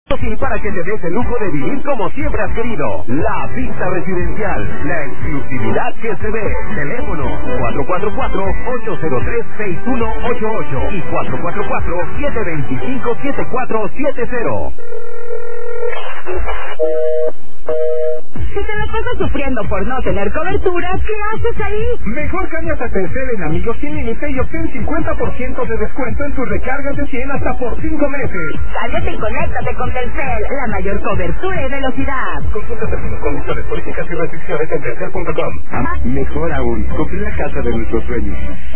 Y para que te des el lujo de vivir como siempre has querido. La Vista Residencial. La exclusividad que se ve. Teléfono 444-803-6188 y 444-725-7470. Si te la pasas sufriendo por no tener cobertura, ¿qué haces ahí? Mejor cámbiate a Telcel en Amigos Sin Límite y obtén 50% de descuento en tus recargas de 100 hasta por 5 meses. Cállate y conéctate con Telcel, la mayor cobertura y velocidad. Consulta términos, condiciones, políticas y restricciones en telcel.com. Mejor aún, compré la casa de nuestros sueños.